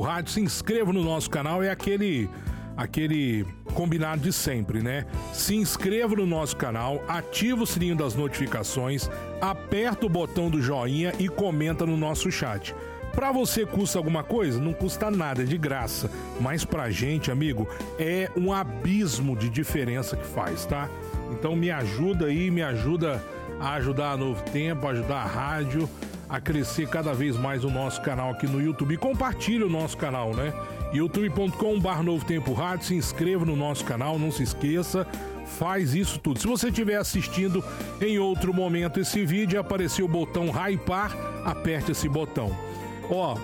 Rádio, se inscreva no nosso canal, é aquele combinado de sempre, né? Se inscreva no nosso canal, ativa o sininho das notificações, aperta o botão do joinha e comenta no nosso chat. Pra você custa alguma coisa? Não custa nada, é de graça. Mas pra gente, amigo, é um abismo de diferença que faz, tá? Então me ajuda aí, me ajuda a ajudar a Novo Tempo, a ajudar a rádio a crescer cada vez mais o nosso canal aqui no YouTube. E compartilha o nosso canal, né? youtube.com/Novo Tempo Rádio, se inscreva no nosso canal, não se esqueça, faz isso tudo. Se você estiver assistindo em outro momento esse vídeo, apareceu o botão hypar, aperte esse botão. Ó,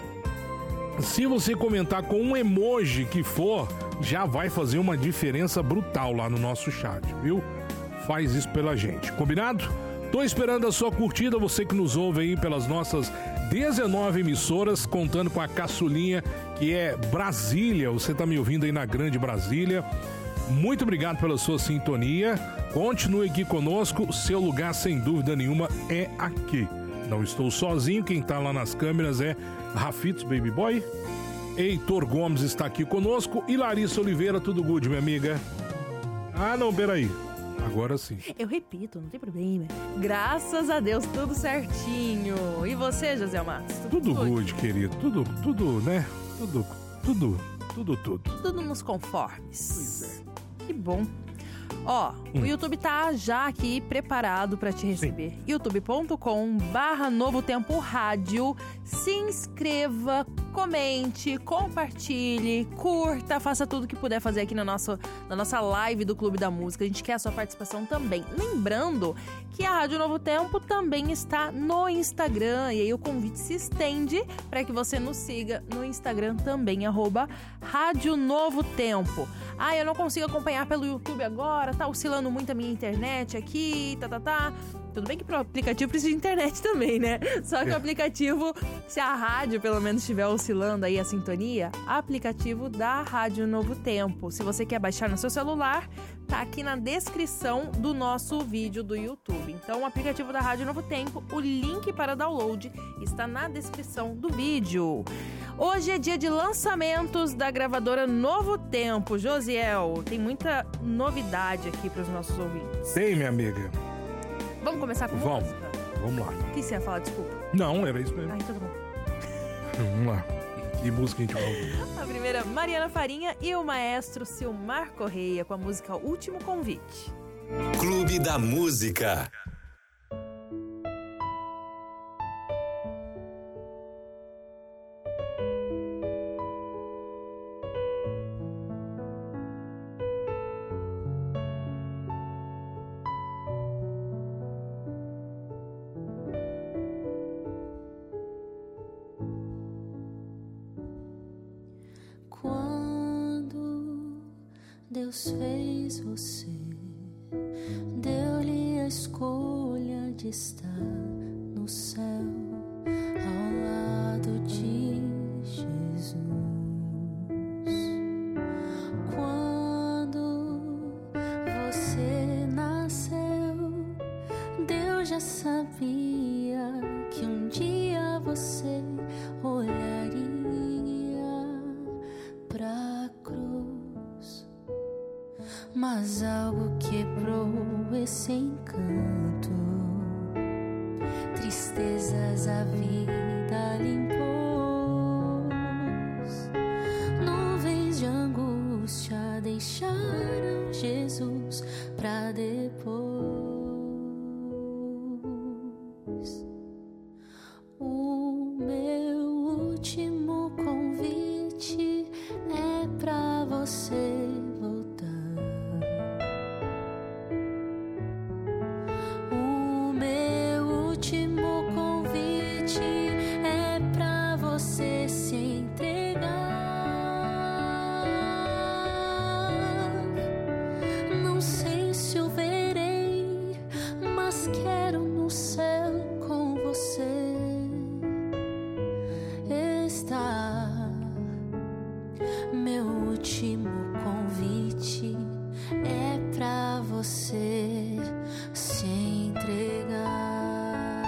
se você comentar com um emoji que for, já vai fazer uma diferença brutal lá no nosso chat, viu? Faz isso pela gente, combinado? Tô esperando a sua curtida, você que nos ouve aí pelas nossas 19 emissoras, contando com a caçulinha, que é Brasília. Você tá me ouvindo aí na Grande Brasília. Muito obrigado pela sua sintonia. Continue aqui conosco, seu lugar, sem dúvida nenhuma, é aqui. Não estou sozinho, quem tá lá nas câmeras é Rafitos Baby Boy. Heitor Gomes está aqui conosco e Larissa Oliveira, tudo good, minha amiga? Ah, não, peraí. Agora sim. Eu repito, não tem problema. Graças a Deus, tudo certinho. E você, José Matos? Tudo good, querido. Tudo, né? Tudo. Tudo nos conformes. Pois é. Que bom. Ó, o YouTube tá já aqui preparado pra te receber. youtube.com/Novo Tempo Rádio. Se inscreva, comente, compartilhe, curta, faça tudo que puder fazer aqui na nossa live do Clube da Música. A gente quer a sua participação também. Lembrando que a Rádio Novo Tempo também está no Instagram. E aí o convite se estende para que você nos siga no Instagram também, @Rádio Novo Tempo. Ah, eu não consigo acompanhar pelo YouTube agora, tá oscilando muito a minha internet aqui, Tudo bem que pro aplicativo precisa de internet também, né? Só que o aplicativo, se a rádio pelo menos estiver oscilando aí a sintonia, aplicativo da Rádio Novo Tempo. Se você quer baixar no seu celular, tá aqui na descrição do nosso vídeo do YouTube. Então, o aplicativo da Rádio Novo Tempo, o link para download está na descrição do vídeo. Hoje é dia de lançamentos da gravadora Novo Tempo. Josiel, tem muita novidade aqui para os nossos ouvintes. Sei, minha amiga. Vamos começar com música? Vamos lá. O que você ia falar? Desculpa. Não, era isso mesmo. Ai, tudo bom. Vamos lá. Que música a gente vai ouvir? A primeira, Mariana Farinha e o maestro Silmar Correia com a música Último Convite. Clube da Música. Deus fez você, deu-lhe a escolha de estar no céu ao lado de Jesus. Quando você nasceu, Deus já sabia que um dia você olharia pra cruz. Mas algo quebrou esse encanto, tristezas a vida limpou, nuvens de angústia deixaram Jesus pra depois. O meu último convite é pra você voltar. Você se entregar.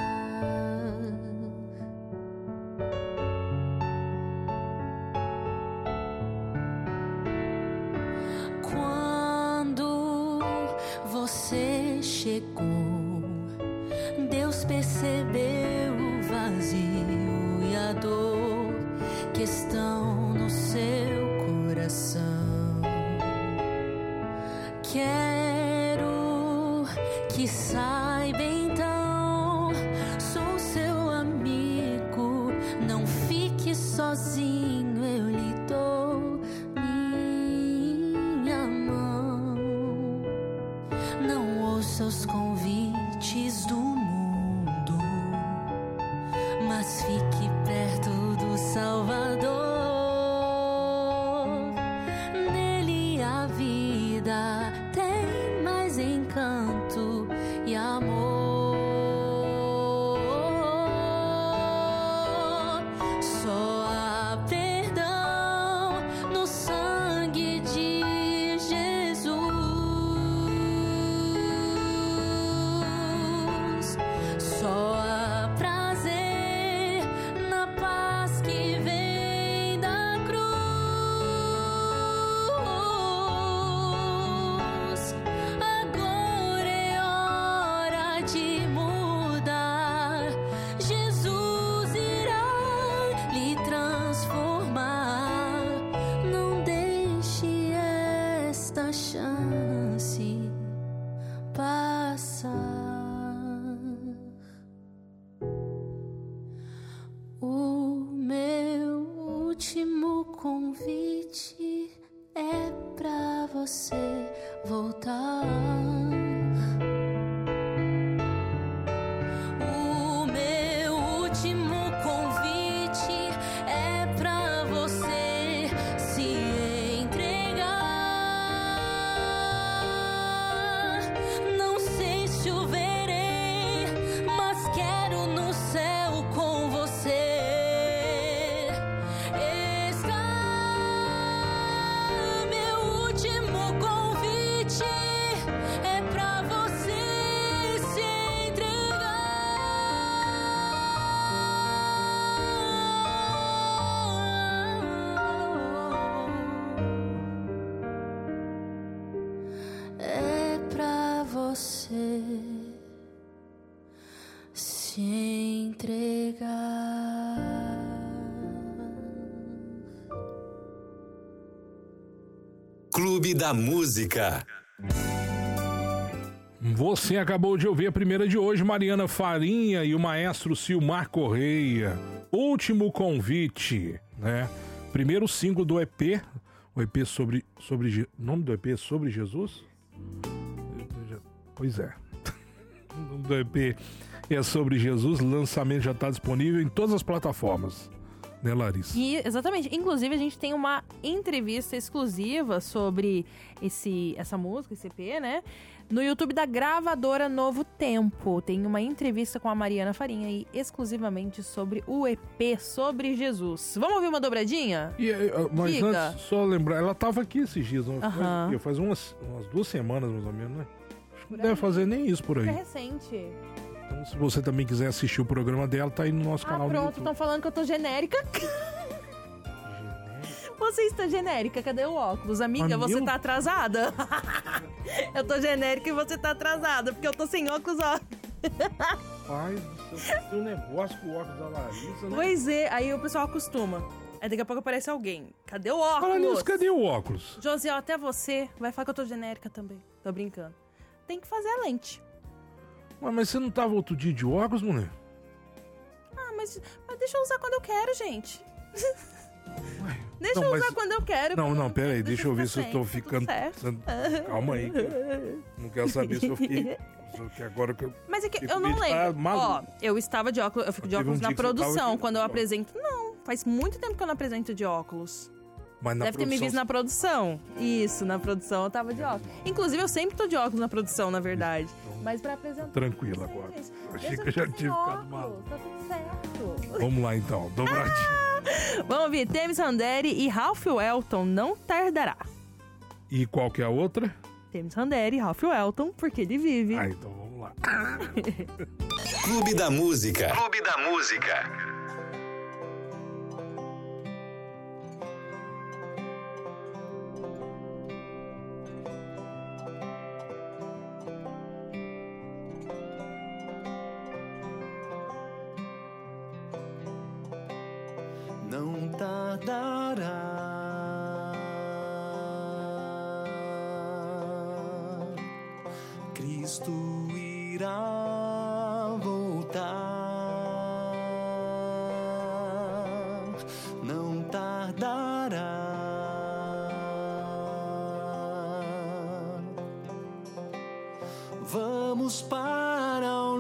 chegou. Deus percebeu o vazio e a dor que estão no seu coração. Quero que saiba então, sou seu amigo, não fique sozinho, eu lhe dou minha mão. Não ouça os convites do mundo, mas fique perto do Salvador. Nele a vida tem mais encanto e amor. Só há perdão no sangue de Jesus. Só há prazer na paz que vem da cruz. Agora é hora de mudar. Jesus irá lhe transformar. Não deixe esta chance passar. O meu último convite é pra você voltar. O meu último convite é pra você se entregar. Não sei se o verei, mas quero no céu com você estar. Meu último convite é pra você se entregar. É pra você se entregar. Clube da Música. Você acabou de ouvir a primeira de hoje, Mariana Farinha e o maestro Silmar Correia. Último convite, né? Primeiro single do EP. O EP sobre o nome do EP é Sobre Jesus? Pois é. O nome do EP é Sobre Jesus. O lançamento já está disponível em todas as plataformas. Né, Larissa? E, exatamente. Inclusive, a gente tem uma entrevista exclusiva sobre essa música, esse EP, né? No YouTube da gravadora Novo Tempo. Tem uma entrevista com a Mariana Farinha aí, exclusivamente sobre o EP Sobre Jesus. Vamos ouvir uma dobradinha? Mas Diga. antes, só lembrar, ela estava aqui esses dias, não Aham. foi? Faz umas 2 semanas, mais ou menos, né? Acho que não deve fazer nem isso por aí. É recente. Então, se você também quiser assistir o programa dela, tá aí no nosso canal no Pronto, YouTube. estão falando que eu tô genérica. Você está genérica, cadê o óculos? Amiga, você meu? tá atrasada? Eu tô genérica e você tá atrasada, porque eu tô sem óculos, ó. Pai do céu, tem um negócio com o óculos da Larissa, né? Pois é, aí o pessoal acostuma. Aí daqui a pouco aparece alguém. Cadê o óculos? Fala nisso, cadê o óculos? Josiel, até você vai falar que eu tô genérica também. Tô brincando. Tem que fazer a lente. Ué, mas você não tava outro dia de óculos, mulher? Ah, mas deixa eu usar quando eu quero, gente. Ué, Deixa não, eu mas- usar quando eu quero. Não, quando não, eu pera aí, quero, deixa eu ver se eu tô ficar ficando... sem, tá tudo certo. Calma aí, cara. Não quero saber se eu fiquei... Que agora que eu... Mas é que Fico eu não meio lembro. Ó, maluco. eu estava de óculos, eu fico de Teve um óculos dia na que você tava produção, de quando eu óculos. apresento. Não, faz muito tempo que eu não apresento de óculos. Mas na Deve ter me produção- visto na produção. Isso, na produção eu tava de óculos. Inclusive, eu sempre tô de óculos na produção, na verdade. Mas pra apresentar... Tranquilo não sei, agora. gente. Achei Deixa que eu já ficar tinha sem ficado óculos, maluco. tá tudo certo. Vamos lá então, dobradinho. Vamos ouvir Thames Randeri e Ralph Welton, Não Tardará. E qual que é a outra? Thames Randeri e Ralph Welton, Porque Ele Vive. Ah, então vamos lá. Clube da Música. Clube da Música. não tardará. Cristo irá voltar, não tardará. Vamos para o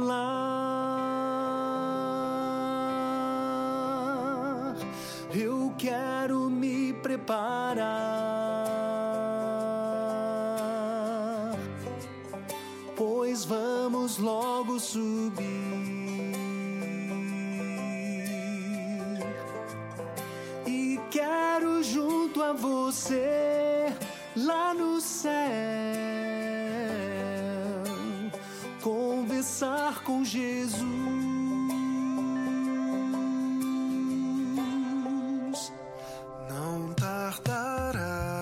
lar. Eu quero me preparar, pois vamos logo subir e quero junto a você lá no céu conversar com Jesus. Não tardará.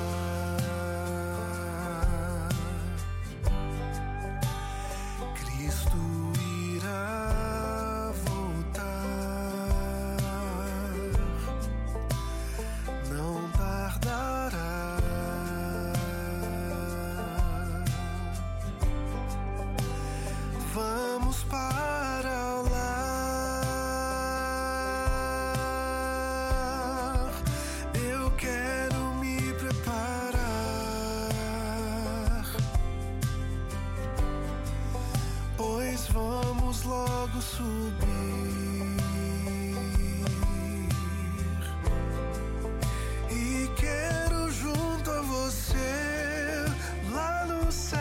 Cristo irá voltar, não tardará. Vamos para o lar. Eu quero me preparar, pois vamos logo subir e quero junto a você lá no céu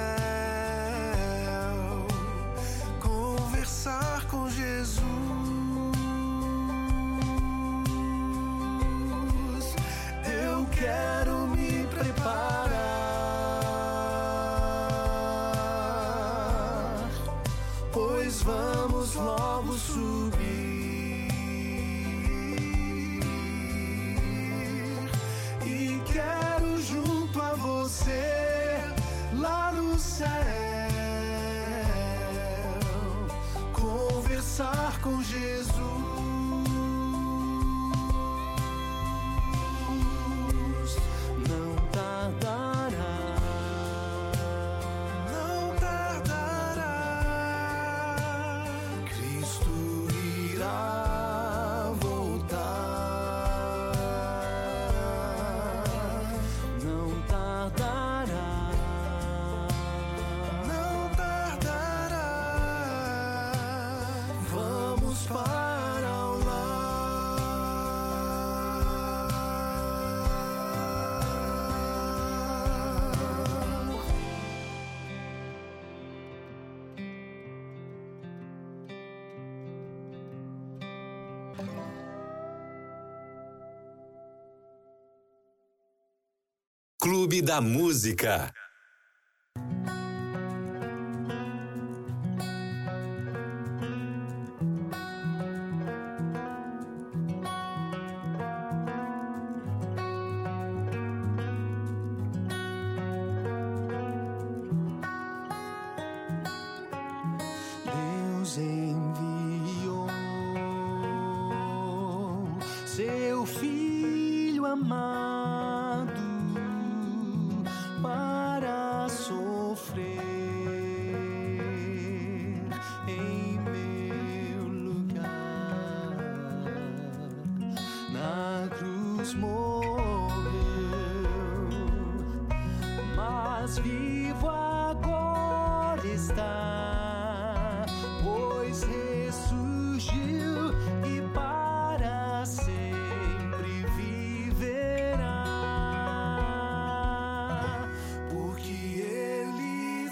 conversar com Jesus. Eu quero me preparar, pois vamos logo subir e quero junto a você lá no céu conversar com Jesus. Não tardará, não tardará. Cristo irá voltar, não tardará, não tardará. Vamos para o Clube da Música. Deus enviou seu Filho amado para sofrer em meu lugar. Na cruz morreu, mas vivo agora está, pois ressurgiu e para sempre viverá, porque Ele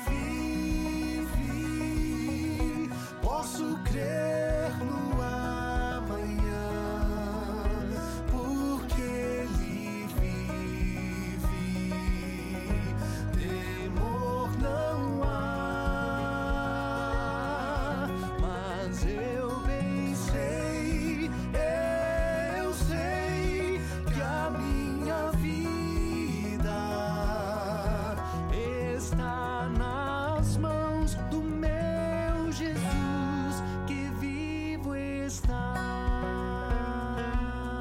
vive. Posso crer no amanhã, porque Ele vive. Temor não há, mas eu bem sei, eu sei que a minha vida está nas mãos do meu Jesus, que vivo está.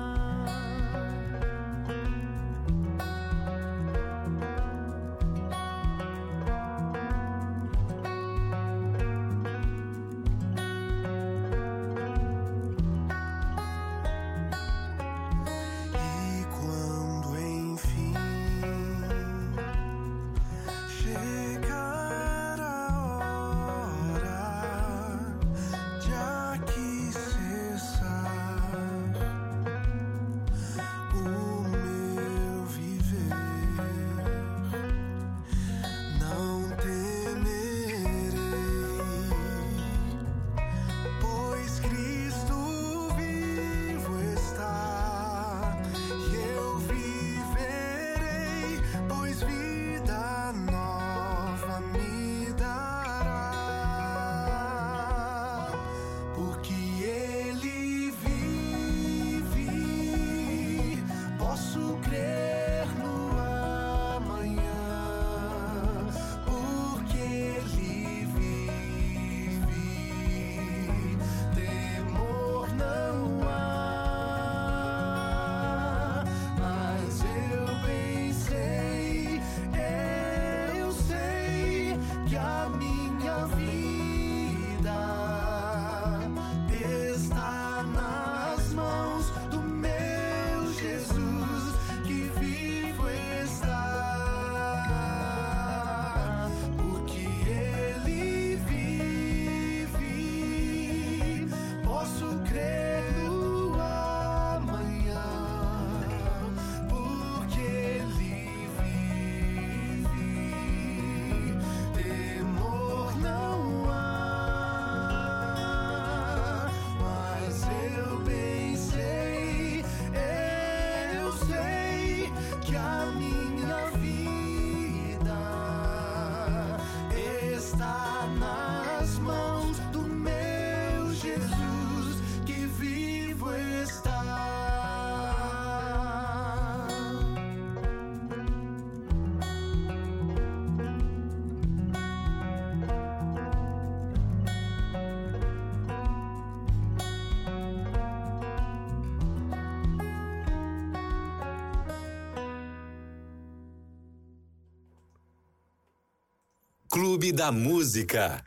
Clube da Música.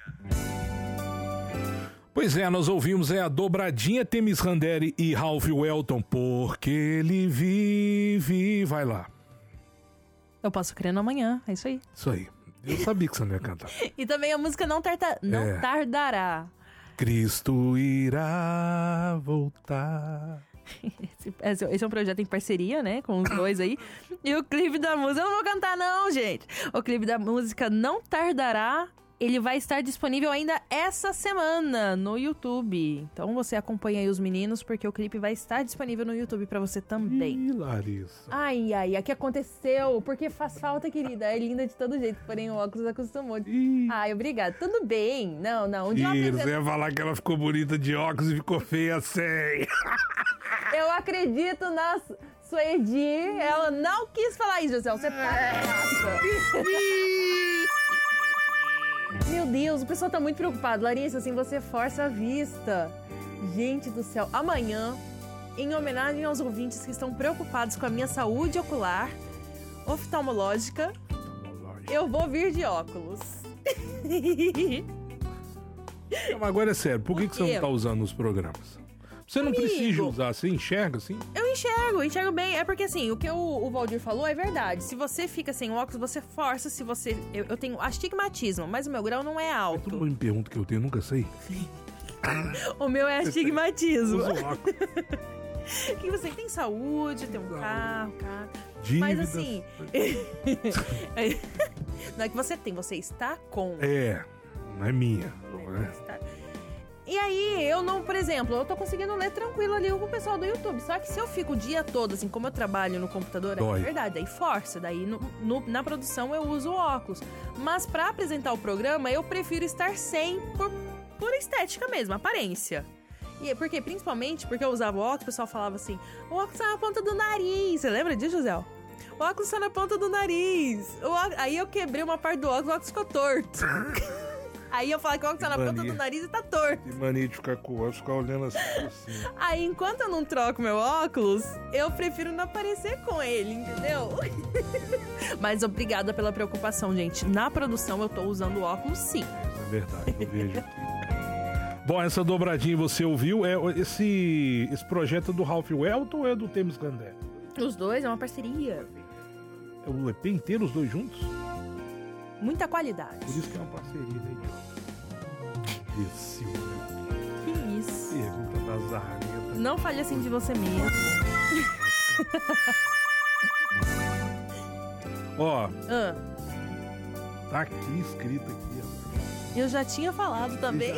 Pois é, nós ouvimos a dobradinha Temis Randeri e Ralph Welton, porque ele vive. Vai lá. Eu posso crer no amanhã, é isso aí. Isso aí. Eu sabia que você não ia cantar. E também a música Não Tardará. Cristo irá voltar. Esse é um projeto em parceria, né, com os dois aí. E o clipe da música, eu não vou cantar não, gente. O clipe da música Não Tardará, ele vai estar disponível ainda essa semana no YouTube. Então você acompanha aí os meninos, porque o clipe vai estar disponível no YouTube pra você também. Ih, Larissa. Ai, o que aconteceu? Porque faz falta, querida. É linda de todo jeito, porém o óculos acostumou. Ih. Ai, obrigada. Tudo bem. Não. Um dia eu Ih, apresento- você ia falar que ela ficou bonita de óculos e ficou feia sem. Eu acredito na Suedi. Ela não quis falar isso, José. Você tá errado. Meu Deus, o pessoal tá muito preocupado. Larissa, assim, você força a vista. Gente do céu. Amanhã, em homenagem aos ouvintes que estão preocupados com a minha saúde ocular, oftalmológica, eu vou vir de óculos. Mas agora é sério, por que Por você quê? não tá usando nos programas? Você não Amigo. precisa usar, você enxerga assim? Eu enxergo bem. É porque assim, o que o Valdir falou é verdade. Se você fica sem óculos, você força. Se você. Eu tenho astigmatismo, mas o meu grau não é Todo alto. mundo me pergunta o que eu tenho, eu nunca sei. O meu é astigmatismo. Uso óculos. Que você tem saúde, tem um carro. Dívidas. Mas assim. Não é que você tem, você está com. É, não é minha. Né? E aí, eu não, por exemplo, eu tô conseguindo ler tranquilo ali com o pessoal do YouTube. Só que se eu fico o dia todo, assim, como eu trabalho no computador, Dói. é verdade, daí força. Daí na produção eu uso óculos. Mas pra apresentar o programa, eu prefiro estar sem por estética mesmo, aparência. E por quê? Principalmente porque eu usava óculos, o pessoal falava assim: o óculos tá na ponta do nariz. Você lembra disso, José? O óculos tá na ponta do nariz. Aí eu quebrei uma parte do óculos, o óculos ficou torto. Aí eu falo que o óculos tá na ponta do nariz e tá torto. Que mania de ficar com o óculos, ficar olhando assim por cima. Aí, enquanto eu não troco meu óculos, eu prefiro não aparecer com ele, entendeu? Mas obrigada pela preocupação, gente. Na produção eu tô usando óculos, sim. Isso é verdade, eu vejo aqui. Bom, essa dobradinha você ouviu, esse projeto é do Ralph Welton ou é do Temis Randeri? Os dois é uma parceria. É o EP inteiro, os dois juntos? Muita qualidade. Por isso que é uma parceria, né, idiota? Imbecil, né? Que isso. Pergunta das zarretas. Não fale assim de você mesmo. Ó, Ah, tá aqui escrito aqui, ó. eu já tinha falado também.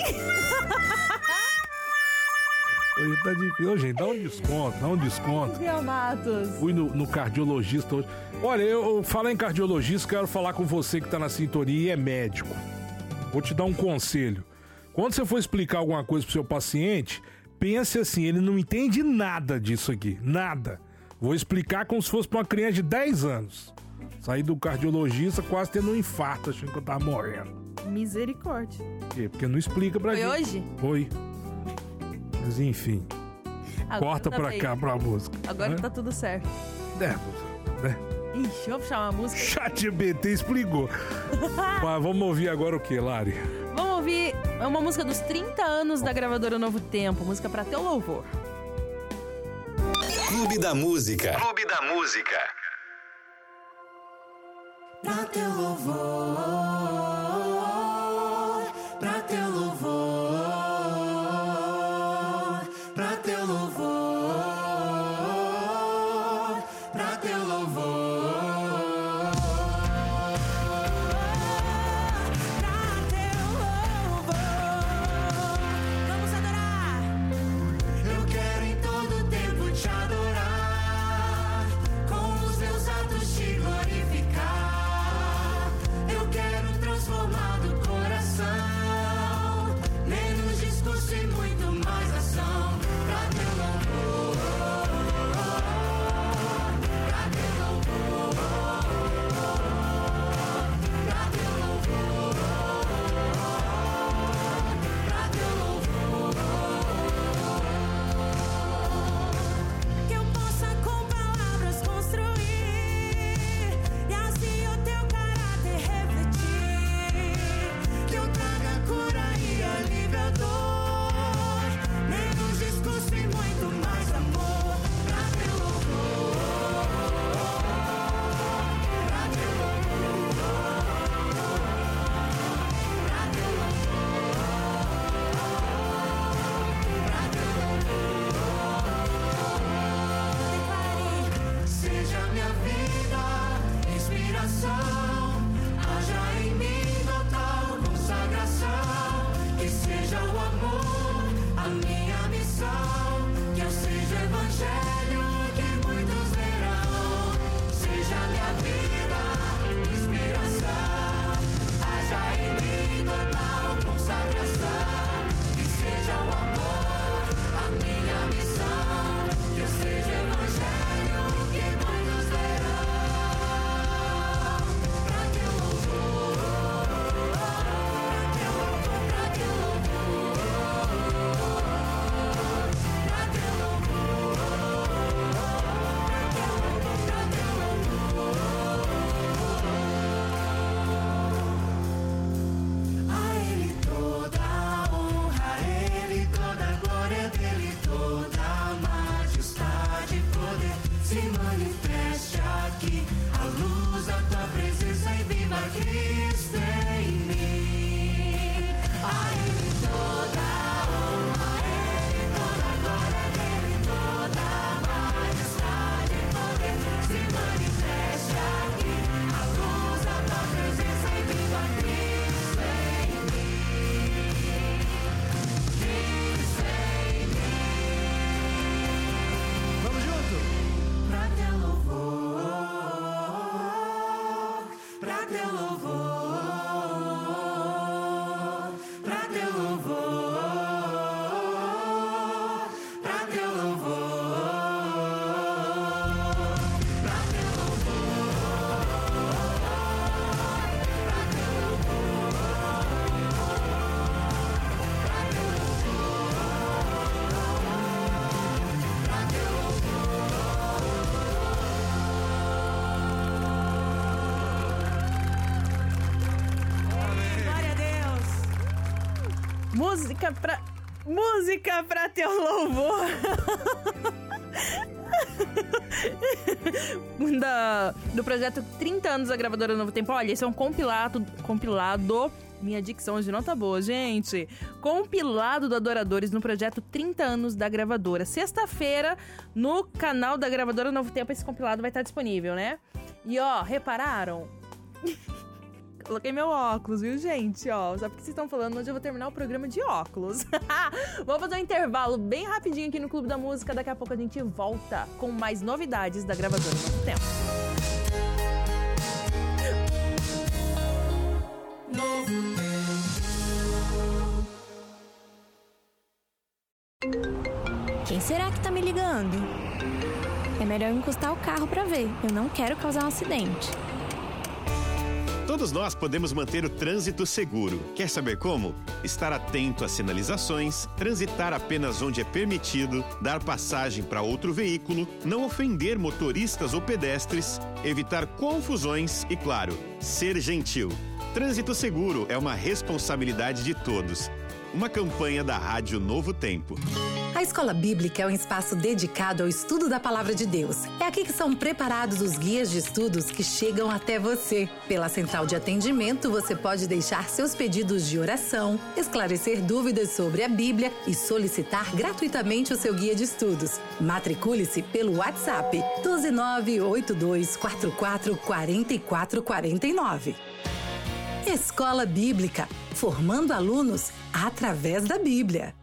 Hoje tá difícil. Ô, gente, dá um desconto. Gabriel Matos. Fui no cardiologista hoje. Olha, eu falo em cardiologista, quero falar com você que tá na sintonia e é médico. Vou te dar um conselho. Quando você for explicar alguma coisa pro seu paciente, pense assim, ele não entende nada disso aqui, nada. Vou explicar como se fosse pra uma criança de 10 anos. Saí do cardiologista quase tendo um infarto, achando que eu tava morrendo. Misericórdia. Por quê? Porque não explica pra Foi gente. hoje? Foi. Mas enfim, Agora corta tá pra bem. cá pra música. Agora né? tá tudo certo. né? Ixi, vamos puxar uma música. ChatGPT explicou. Mas vamos ouvir agora o que, Lari? Vamos ouvir uma música dos 30 anos da gravadora Novo Tempo. Música pra teu louvor. Clube da Música. Clube da Música. Pra teu louvor, pra teu louvor, pra teu louvor, pra teu louvor, pra teu louvor. Vamos adorar. Eu quero em todo tempo te adorar, com os meus atos te glorificar. Eu quero vida, inspiração. Haja em mim total consagração. Que seja o amor a minha missão. Que eu seja evangelho que muitos verão. Pra teu louvor, pra teu louvor, pra teu louvor, pra teu louvor, pra teu louvor. A Ele toda a honra, a Ele toda a glória, dele toda a majestade e poder. Se manifeste aqui a luz da tua presença e viva Cristo em mim. A Ele toda a honra, a Ele toda a glória, dele toda a majestade e poder. Se manifeste aqui a luz da tua presença e viva Cristo em mim. Cristo em mim. Vamos junto! Pra teu louvor, pra teu louvor, pra teu louvor, pra teu louvor, pra teu glória a Deus. Música pra teu louvor. Do projeto 30 anos da gravadora Novo Tempo. Olha, esse é um compilado. Minha dicção hoje não tá boa, gente. Compilado do Adoradores no projeto 30 anos da gravadora. Sexta-feira, no canal da gravadora Novo Tempo, esse compilado vai estar disponível, né? E ó, repararam? Coloquei meu óculos, viu, gente? Ó, só porque vocês estão falando, hoje eu vou terminar o programa de óculos. Vamos fazer um intervalo bem rapidinho aqui no Clube da Música. Daqui a pouco a gente volta com mais novidades da gravadora Novo Tempo. Quem será que tá me ligando? É melhor eu encostar o carro pra ver. Eu não quero causar um acidente. Todos nós podemos manter o trânsito seguro. Quer saber como? Estar atento às sinalizações, transitar apenas onde é permitido, dar passagem para outro veículo, não ofender motoristas ou pedestres, evitar confusões e, claro, ser gentil. Trânsito seguro é uma responsabilidade de todos. Uma campanha da Rádio Novo Tempo. A Escola Bíblica é um espaço dedicado ao estudo da Palavra de Deus. É aqui que são preparados os guias de estudos que chegam até você. Pela central de atendimento, você pode deixar seus pedidos de oração, esclarecer dúvidas sobre a Bíblia e solicitar gratuitamente o seu guia de estudos. Matricule-se pelo WhatsApp 12982444449. Escola Bíblica, formando alunos através da Bíblia.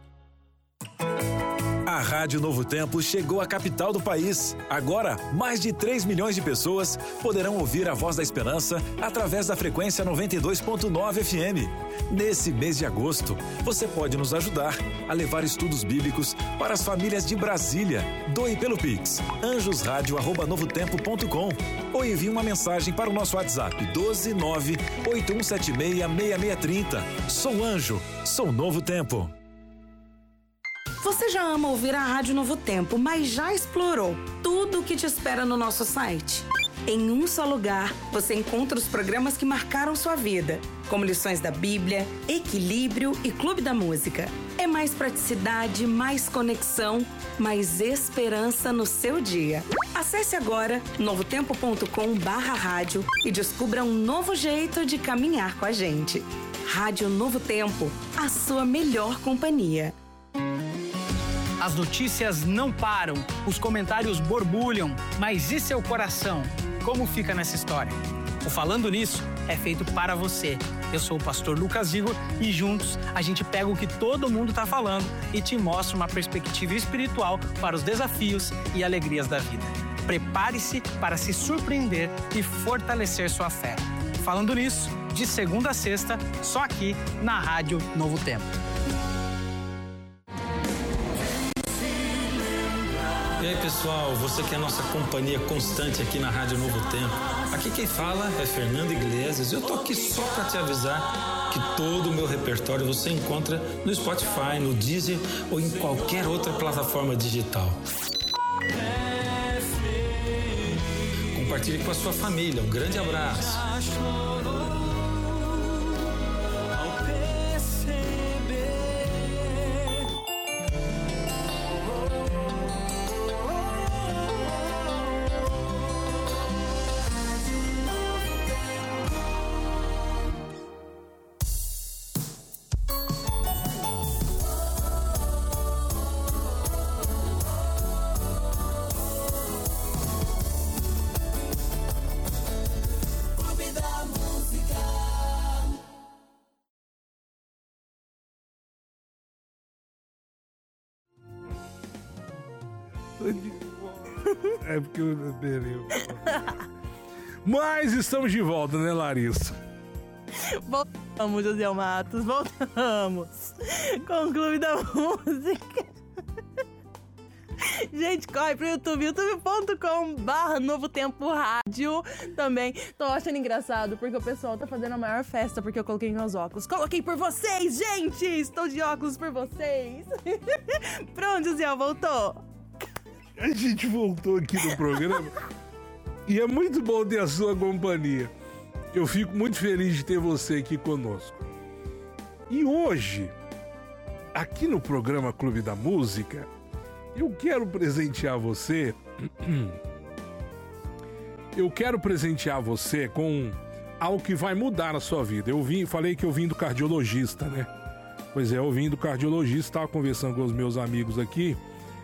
A Rádio Novo Tempo chegou à capital do país. Agora, mais de 3 milhões de pessoas poderão ouvir a Voz da Esperança através da frequência 92.9 FM. Nesse mês de agosto, você pode nos ajudar a levar estudos bíblicos para as famílias de Brasília. Doe pelo Pix, anjosradio@novotempo.com ou envie uma mensagem para o nosso WhatsApp 12981766630. Sou Anjo, sou Novo Tempo. Você já ama ouvir a Rádio Novo Tempo, mas já explorou tudo o que te espera no nosso site? Em um só lugar, você encontra os programas que marcaram sua vida, como lições da Bíblia, Equilíbrio e Clube da Música. É mais praticidade, mais conexão, mais esperança no seu dia. Acesse agora novotempo.com/rádio e descubra um novo jeito de caminhar com a gente. Rádio Novo Tempo, a sua melhor companhia. As notícias não param, os comentários borbulham, mas e seu coração? Como fica nessa história? O Falando Nisso é feito para você. Eu sou o pastor Lucas Igor e juntos a gente pega o que todo mundo está falando e te mostra uma perspectiva espiritual para os desafios e alegrias da vida. Prepare-se para se surpreender e fortalecer sua fé. Falando nisso, de segunda a sexta, só aqui na Rádio Novo Tempo. E aí, pessoal, você que é a nossa companhia constante aqui na Rádio Novo Tempo. Aqui quem fala é Fernando Iglesias e eu tô aqui só para te avisar que todo o meu repertório você encontra no Spotify, no Deezer ou em qualquer outra plataforma digital. Compartilhe com a sua família. Um grande abraço. É porque eu beberei. Mas estamos de volta, né, Larissa? Voltamos, José Matos, voltamos com o Clube da Música. Gente, corre pro YouTube, youtube.com/Novo Tempo Rádio. Também tô achando engraçado porque o pessoal tá fazendo a maior festa porque eu coloquei meus óculos. Coloquei por vocês, gente! Estou de óculos por vocês. Pronto, José, voltou. A gente voltou aqui no programa e é muito bom ter a sua companhia. Eu fico muito feliz de ter você aqui conosco. E hoje, aqui no programa Clube da Música, eu quero presentear você. Eu quero presentear você com algo que vai mudar a sua vida. Falei que eu vim do cardiologista, né? Pois é, eu vim do cardiologista, estava conversando com os meus amigos aqui.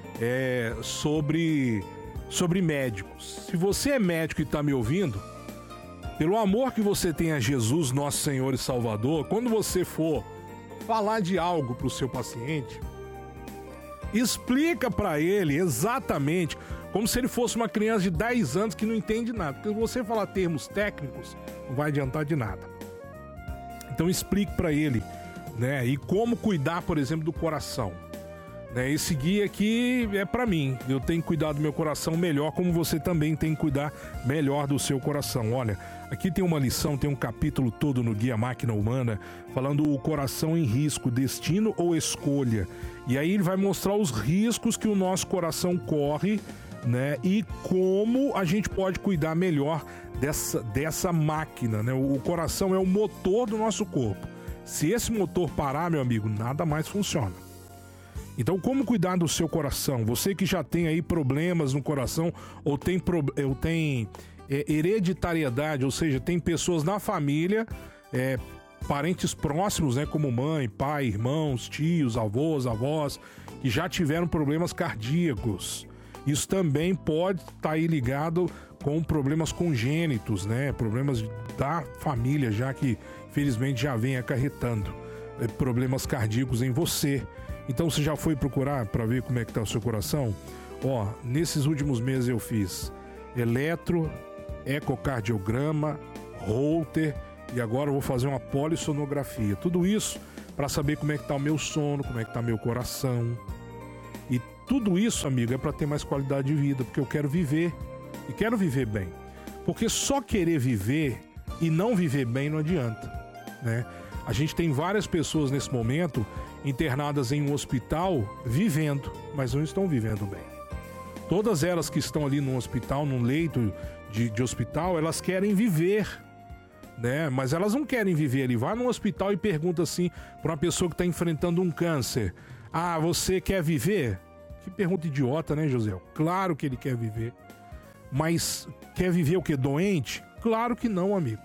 Sobre médicos. Se você é médico e está me ouvindo, pelo amor que você tem a Jesus, nosso Senhor e Salvador, quando você for falar de algo para o seu paciente, explica para ele exatamente como se ele fosse uma criança de 10 anos que não entende nada. Porque se você falar termos técnicos, não vai adiantar de nada. Então explique para ele, né? E como cuidar, por exemplo, do coração. Esse guia aqui é pra mim. Eu tenho que cuidar do meu coração melhor, como você também tem que cuidar melhor do seu coração. Olha, aqui tem uma lição, tem um capítulo todo no Guia Máquina Humana, falando o coração em risco, destino ou escolha. E aí ele vai mostrar os riscos que o nosso coração corre, né? E como a gente pode cuidar melhor dessa máquina, né? O coração é o motor do nosso corpo. Se esse motor parar, meu amigo, nada mais funciona. Então, como cuidar do seu coração? Você que já tem aí problemas no coração ou tem hereditariedade, ou seja, tem pessoas na família, parentes próximos, né, como mãe, pai, irmãos, tios, avós, que já tiveram problemas cardíacos. Isso também pode estar aí ligado com problemas congênitos, né, problemas da família, já que, infelizmente, já vem acarretando problemas cardíacos em você. Então você já foi procurar para ver como é que tá o seu coração? Ó, nesses últimos meses eu fiz ecocardiograma, Holter e agora eu vou fazer uma polissonografia. Tudo isso para saber como é que tá o meu sono, como é que tá meu coração. E tudo isso, amigo, é para ter mais qualidade de vida, porque eu quero viver e quero viver bem. Porque só querer viver e não viver bem não adianta, né? A gente tem várias pessoas nesse momento internadas em um hospital vivendo, mas não estão vivendo bem. Todas elas que estão ali no hospital, num leito de hospital, elas querem viver, né? Mas elas não querem viver ali. Vai num hospital e pergunta assim para uma pessoa que está enfrentando um câncer: ah, você quer viver? Que pergunta idiota, né, José? Claro que ele quer viver. Mas quer viver o quê? Doente? Claro que não, amigo.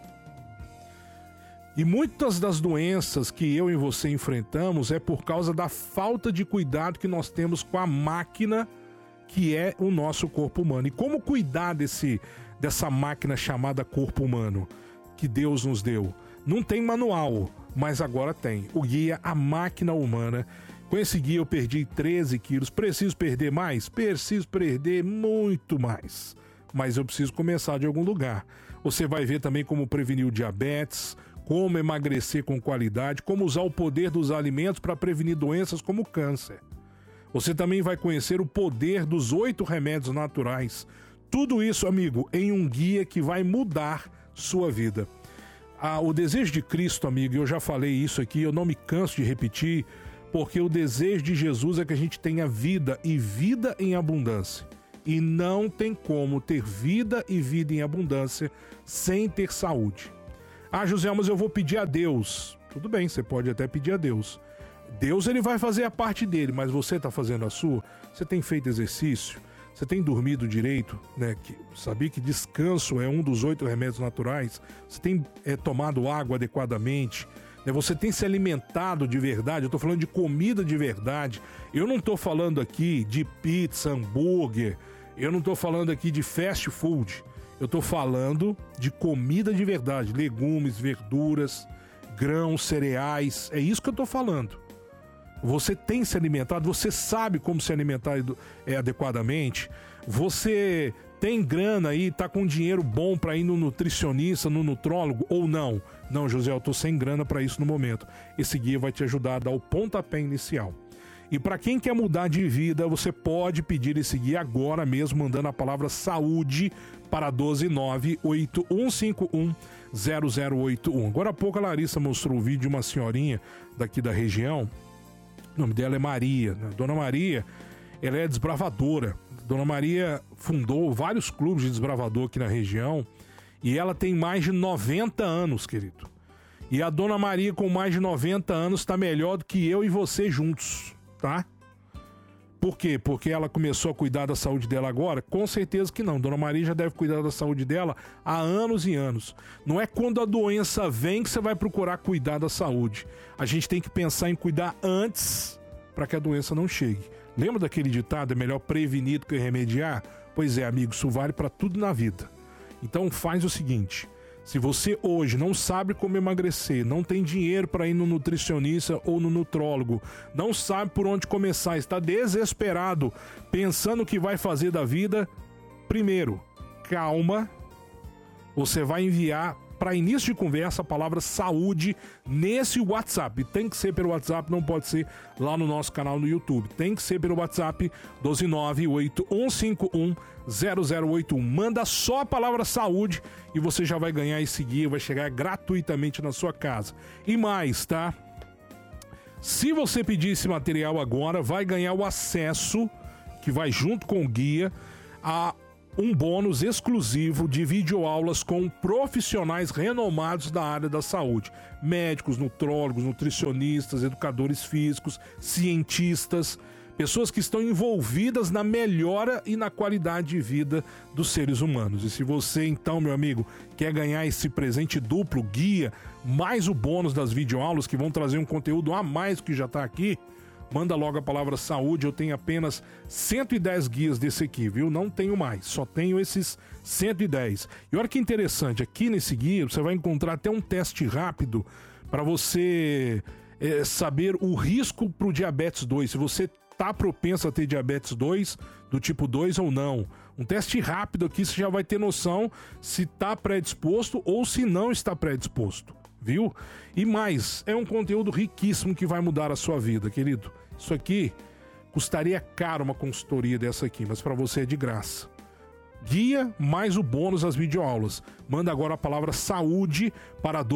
E muitas das doenças que eu e você enfrentamos é por causa da falta de cuidado que nós temos com a máquina que é o nosso corpo humano. E como cuidar dessa máquina chamada corpo humano que Deus nos deu? Não tem manual, mas agora tem. O guia A Máquina Humana. Com esse guia eu perdi 13 quilos. Preciso perder mais? Preciso perder muito mais. mas eu preciso começar de algum lugar. Você vai ver também como prevenir o diabetes, como emagrecer com qualidade, como usar o poder dos alimentos para prevenir doenças como o câncer. Você também vai conhecer o poder dos 8 remédios naturais. Tudo isso, amigo, em um guia que vai mudar sua vida. O desejo de Cristo, amigo, eu já falei isso aqui, eu não me canso de repetir, porque o desejo de Jesus é que a gente tenha vida e vida em abundância. E não tem como ter vida e vida em abundância sem ter saúde. Ah, José, mas eu vou pedir a Deus. Tudo bem, você pode até pedir a Deus. Deus, ele vai fazer a parte dele, mas você está fazendo a sua? Você tem feito exercício? Você tem dormido direito? Né? Sabia que descanso é um dos 8 remédios naturais? Você tem tomado água adequadamente? Você tem se alimentado de verdade? Eu estou falando de comida de verdade. Eu não estou falando aqui de pizza, hambúrguer. Eu não estou falando aqui de fast food. Eu estou falando de comida de verdade. Legumes, verduras, grãos, cereais. É isso que eu estou falando. Você tem se alimentado? Você sabe como se alimentar adequadamente? Você tem grana aí, tá com dinheiro bom para ir no nutricionista, no nutrólogo ou não? Não, José, eu tô sem grana para isso no momento. Esse guia vai te ajudar a dar o pontapé inicial. E para quem quer mudar de vida, você pode pedir esse guia agora mesmo, mandando a palavra saúde para 12981510081. Agora há pouco a Larissa mostrou o vídeo de uma senhorinha daqui da região. O nome dela é Maria, né? Dona Maria, ela é desbravadora. Dona Maria fundou vários clubes de desbravador aqui na região e ela tem mais de 90 anos, querido. E a Dona Maria, com mais de 90 anos, está melhor do que eu e você juntos, tá? Por quê? Porque ela começou a cuidar da saúde dela agora? Com certeza que não. Dona Maria já deve cuidar da saúde dela há anos e anos. Não é quando a doença vem que você vai procurar cuidar da saúde. A gente tem que pensar em cuidar antes para que a doença não chegue. Lembra daquele ditado, é melhor prevenir do que remediar? Pois é, amigo, isso vale para tudo na vida. Então faz o seguinte, se você hoje não sabe como emagrecer, não tem dinheiro para ir no nutricionista ou no nutrólogo, não sabe por onde começar, está desesperado, pensando o que vai fazer da vida, primeiro, calma, você vai enviar para início de conversa a palavra saúde nesse WhatsApp. Tem que ser pelo WhatsApp, não pode ser lá no nosso canal no YouTube. Tem que ser pelo WhatsApp 12981510081. Manda só a palavra saúde e você já vai ganhar esse guia, vai chegar gratuitamente na sua casa. E mais, tá? Se você pedir esse material agora, vai ganhar o acesso, que vai junto com o guia, a um bônus exclusivo de videoaulas com profissionais renomados da área da saúde. Médicos, nutrólogos, nutricionistas, educadores físicos, cientistas, pessoas que estão envolvidas na melhora e na qualidade de vida dos seres humanos. E se você, então, meu amigo, quer ganhar esse presente duplo, guia, mais o bônus das videoaulas, que vão trazer um conteúdo a mais do que já está aqui, manda logo a palavra saúde. Eu tenho apenas 110 guias desse aqui, viu? Não tenho mais, só tenho esses 110. E olha que interessante, aqui nesse guia você vai encontrar até um teste rápido para você saber o risco para o diabetes 2, se você está propenso a ter diabetes 2, do tipo 2 ou não. Um teste rápido aqui, você já vai ter noção se está predisposto ou se não está predisposto, viu? E mais, é um conteúdo riquíssimo que vai mudar a sua vida, querido. Isso aqui custaria caro uma consultoria dessa aqui, mas para você é de graça. Guia mais o bônus das videoaulas. Manda agora a palavra saúde para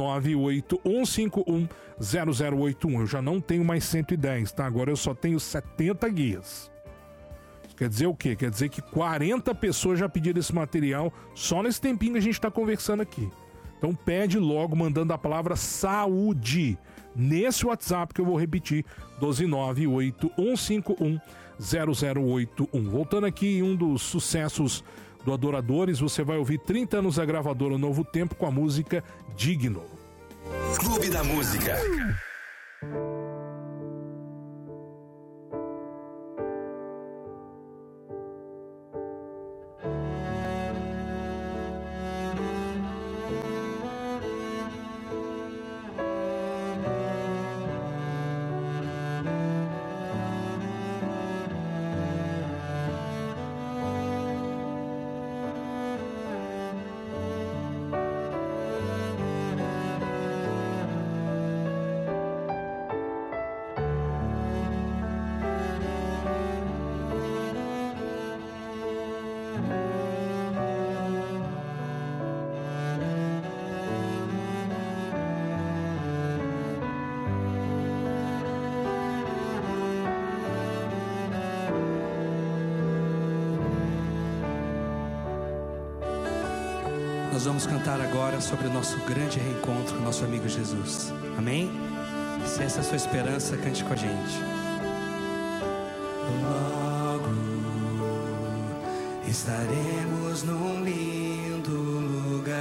12981510081. Eu já não tenho mais 110, tá? Agora eu só tenho 70 guias. Isso quer dizer o quê? Quer dizer que 40 pessoas já pediram esse material só nesse tempinho que a gente está conversando aqui. Então pede logo mandando a palavra saúde nesse WhatsApp que eu vou repetir, 12981510081. Voltando aqui em um dos sucessos do Adoradores, você vai ouvir 30 anos da gravadora Novo Tempo com a música Digno. Clube da Música. Nós vamos cantar agora sobre o nosso grande reencontro com o nosso amigo Jesus. Amém? Se essa é a sua esperança, cante com a gente. Logo estaremos num lindo lugar,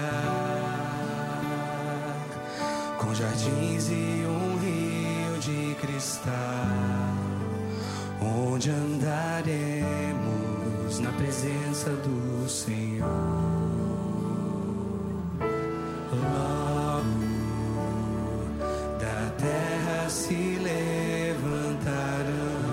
com jardins e um rio de cristal, onde andaremos na presença do Senhor. Logo da terra se levantarão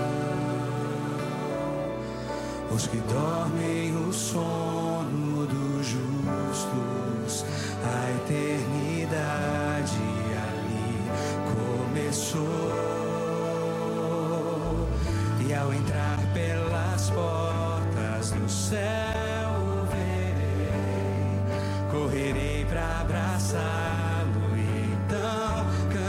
os que dormem o sono dos justos. A eternidade ali começou, e ao entrar pelas portas do céu verei, correrei pra abraçá-lo e então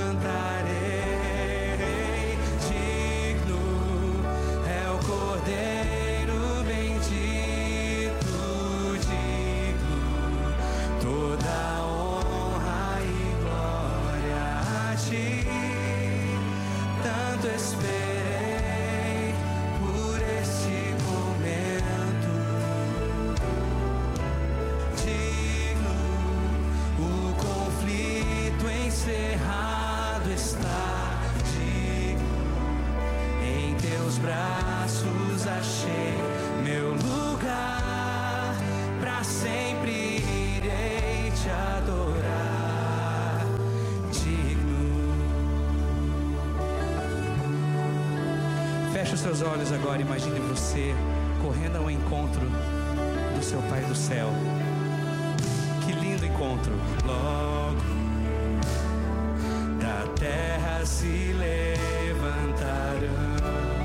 cantarei. Digno é o Cordeiro bendito, digno toda honra e glória a ti. Tanto esperei por este momento, digno o conflito encerrado está, digno em teus braços achei meu lugar, pra sempre irei te adorar, digno. Feche os seus olhos agora, imagine você correndo ao encontro do seu Pai do céu. Que lindo encontro! Logo da terra se levantarão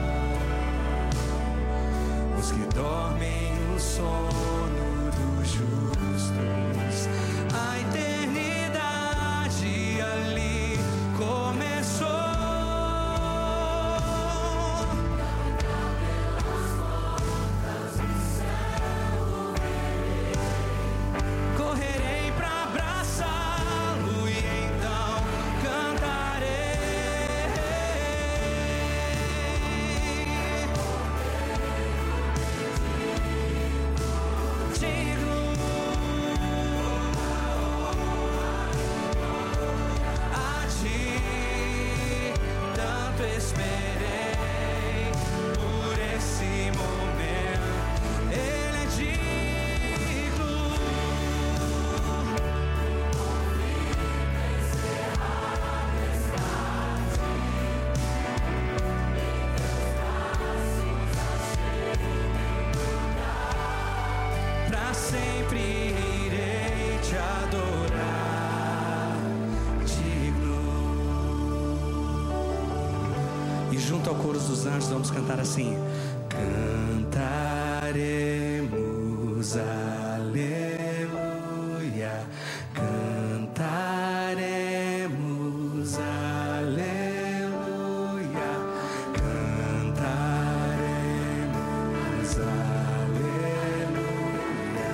os que dormem o sono dos justos. A eternidade ali começou. Correrei pra abraçá-lo e então cantarei. Digno a ti, tanto esperei por esse momento. Ele é digno. Pra sempre irei te adorar, digno. E junto ao coro dos anjos vamos cantar assim: cantaremos aleluia, cantaremos aleluia, cantaremos aleluia,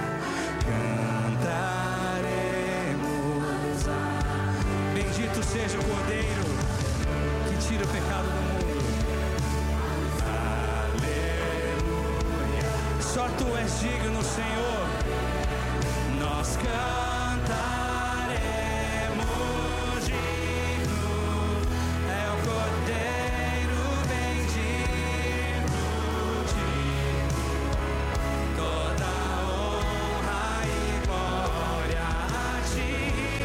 cantaremos bendito seja o Cordeiro que tira o pecado do mundo. Aleluia. Só tu és digno, Senhor. Nós cantaremos, digno é o Cordeiro bendito, digno toda honra e glória a ti.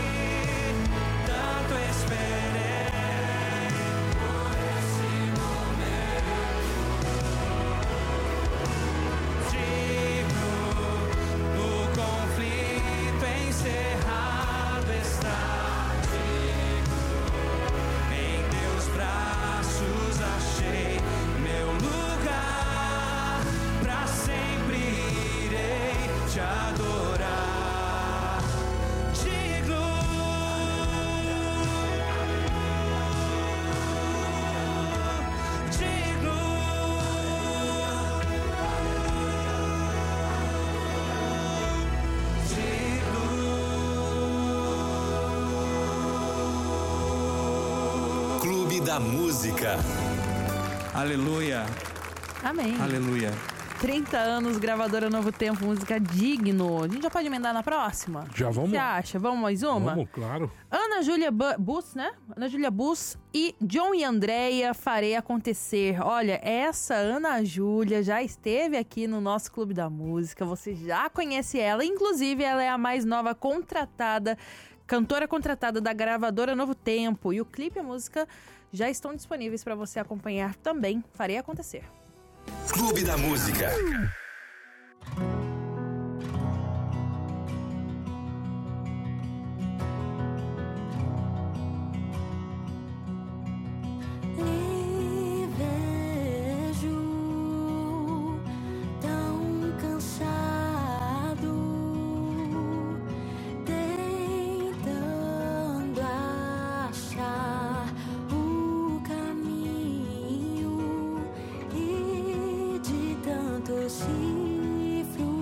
Tanto esperei por esse momento, digno o conflito da Música. Aleluia. Amém. Aleluia. 30 anos, gravadora Novo Tempo, música digno. A gente já pode emendar na próxima? Já vamos. O que você acha? Vamos mais uma? Vamos, claro. Ana Júlia Bus, né? Ana Júlia Bus e John e Andréia, Farei Acontecer. Olha, essa Ana Júlia já esteve aqui no nosso Clube da Música. Você já conhece ela. Inclusive, ela é a mais nova cantora contratada da gravadora Novo Tempo. E o clipe e a música já estão disponíveis para você acompanhar também. Farei Acontecer. Clube da Música. Me vejo tão cansado, tentando achar o caminho, e de tantos chifres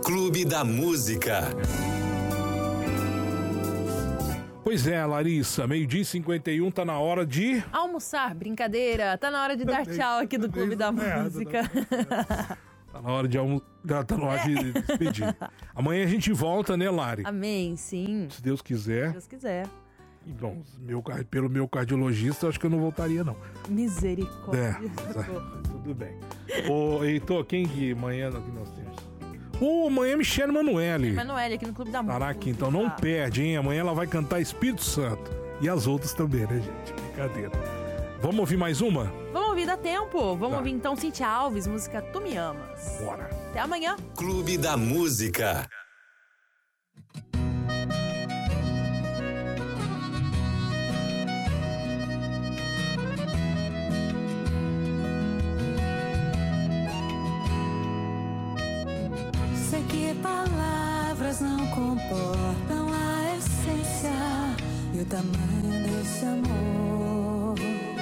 Clube da Música. Pois é, Larissa, 12h51, tá na hora de... Almoçar, brincadeira. Tá na hora de dar tchau aqui do Clube da Música. Tá na hora de tá na hora de despedir. Amanhã a gente volta, né, Lari? Amém, sim. Se Deus quiser. Se Deus quiser. Bom, pelo meu cardiologista, eu acho que eu não voltaria, não. Misericórdia. Tudo bem. Ô, Heitor, quem que amanhã nós temos? Amanhã é Michele Manoeli. Manoeli aqui no Clube da Música. Caraca, então não perde, hein? Amanhã ela vai cantar Espírito Santo. E as outras também, né, gente? Brincadeira. Vamos ouvir mais uma? Vamos ouvir, dá tempo. Vamos ouvir então Cintia Alves, música Tu Me Amas. Bora. Até amanhã. Clube da Música. Sei que palavras não comportam a essência e o tamanho desse amor.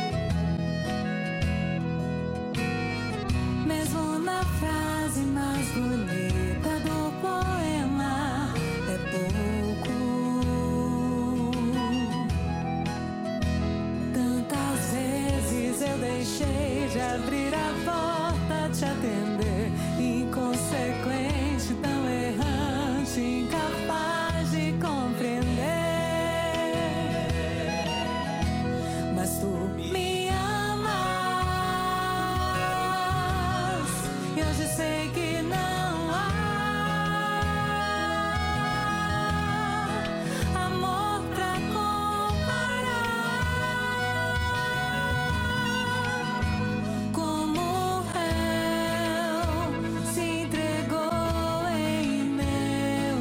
Mesmo na frase mais bonita do poema, é pouco. Tantas vezes eu deixei de abrir a porta, te atender, inconsequente, tão errante, incapaz de compreender. Mas tu me amas e hoje sei que não há amor pra comparar. Como se entregou em meu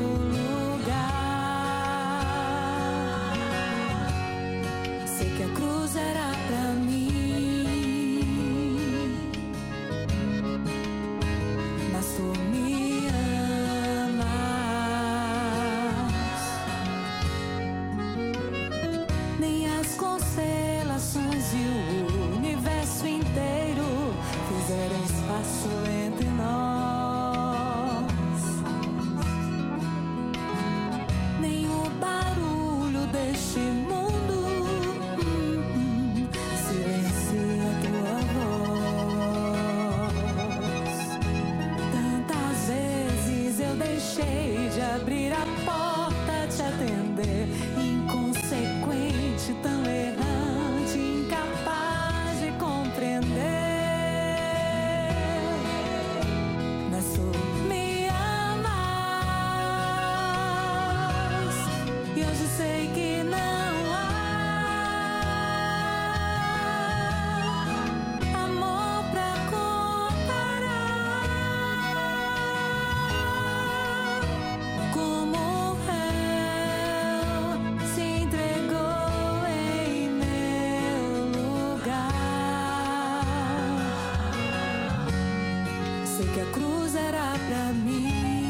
lugar. Sei que a cruz era pra mim, mas tu me amas. Nem as constelações e o universo inteiro fizeram espaço entre nós. Nem o barulho deste mundo silencia tua voz. Tantas vezes eu deixei de abrir a porta, te atender, inconsequente, tão errante, incapaz de compreender. Mas tu me amas e hoje sei que não há amor pra comparar. Como se entregou em meu lugar. Sei que a cruz era pra mim,